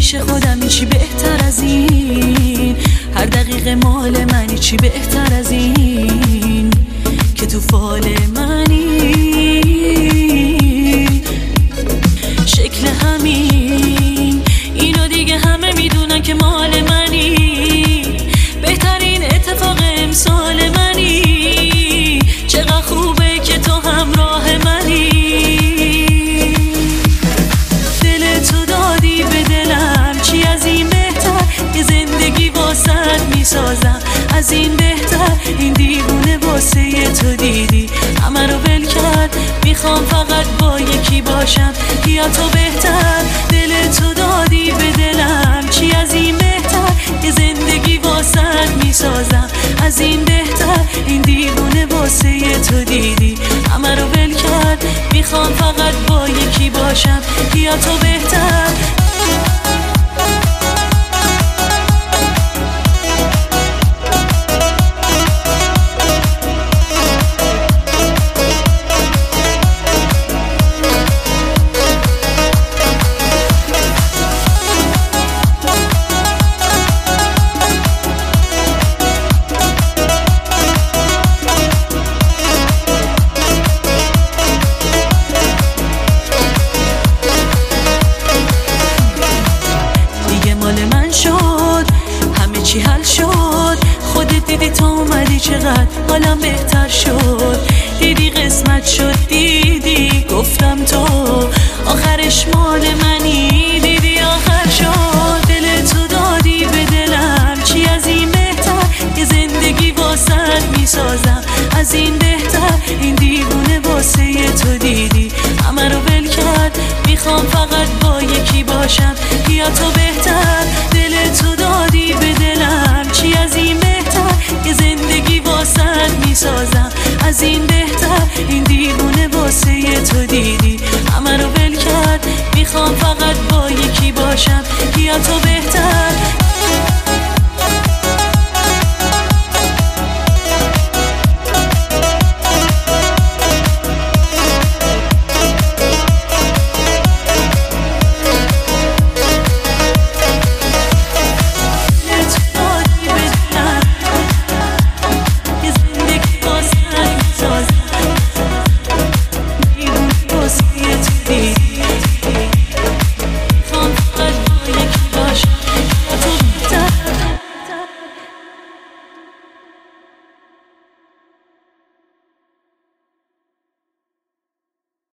پیش خودم چی بهتر از این، هر دقیقه مال منی چی بهتر از این که تو فال منی. شکل همین اینو دیگه همه میدونن که مال منی، بهترین اتفاق امسال منی. چقدر خوبه که تو همراه منی، دل تو دادی به دلم، چی از این بهتر که زندگی واسط میسازم. از این بهتر این دیوونه واسه تو دیدی همه رو ول کرد، میخوام فقط با یکی باشم یا تو بهتر. دل تو دادی به دلم، چی از این بهتر که زندگی واسط میسازم. از این بهتر این دیوونه واسه تو دیدی همه رو ول کرد، میخوام فقط با یکی باشم یا تو بهتر. چی حل شد، خودت دیدی تو اومدی چقدر حالم بهتر شد. دیدی قسمت شد، دیدی گفتم تو آخرش مال منی، دیدی آخر شد. دل تو دادی به دلم، چی از این بهتر که زندگی واسط میسازم. از این بهتر این دیوونه واسه تو دیدی همه رو ول کرد، میخوام فقط با یکی باشم یا تو